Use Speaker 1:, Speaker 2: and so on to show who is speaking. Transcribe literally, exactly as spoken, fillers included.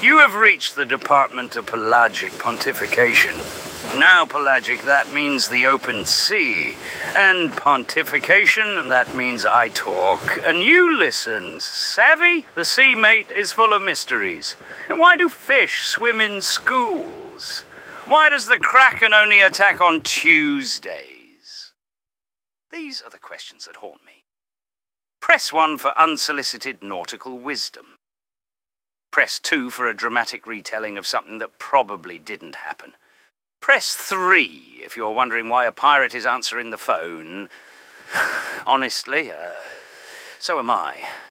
Speaker 1: You have reached the department of pelagic pontification. Now, pelagic, that means the open sea. And pontification, that means I talk and you listen. Savvy? The sea, mate, is full of mysteries. And why do fish swim in schools? Why does the Kraken only attack on Tuesdays? These are the questions that haunt me. Press one for unsolicited nautical wisdom. Press two for a dramatic retelling of something that probably didn't happen. Press three if you're wondering why a pirate is answering the phone. Honestly, uh, so am I.